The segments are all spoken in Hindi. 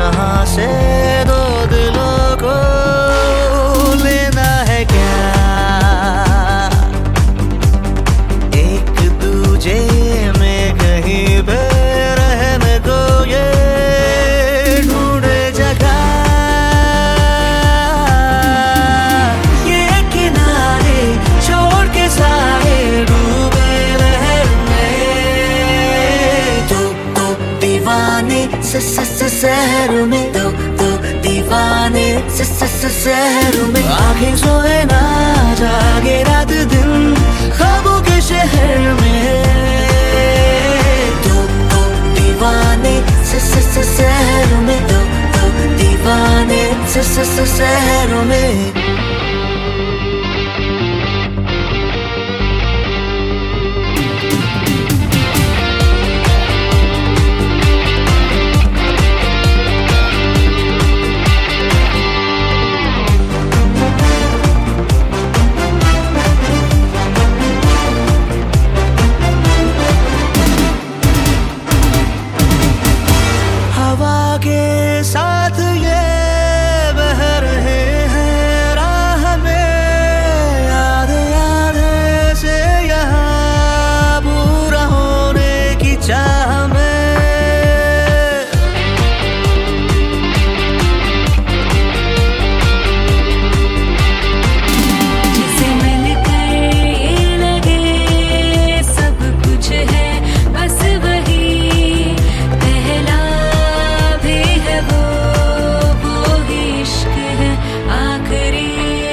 यहाँ से दो दिलों को लेना है क्या, एक दूजे में कहीं पे रहने को ये ढूंढे जगह, ये किनारे छोड़ के सारे डूबे लहर में। दो दीवाने शहर में, दो दीवाने शहर में, आंखें सोए ना जागे रात दिन ख्वाबों के शहर में। दो दीवाने शहर में, दो दीवाने शहर में। के साथ ये बह रहे हैं राह में, याद से यहाँ पूरा होने की चाह में। जिसे मिलकर ये लगे सब कुछ है, बस वही पहला वो इश्क है आखिरी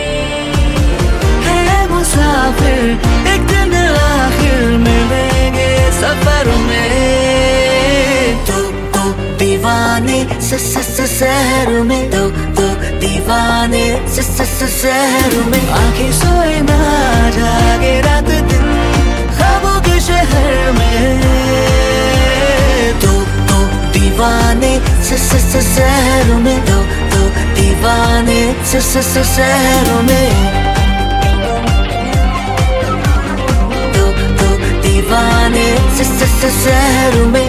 है मुसाफिर, एक दिन आखिर मिलेंगे सफर में। दो दीवाने शहर में, दो दीवाने शहर में, आंखें सोए ना जागे रात दिन ख्वाबों के शहर में। दो दीवाने शहर में, दो दीवाने शहर में। दो दीवाने शहर में।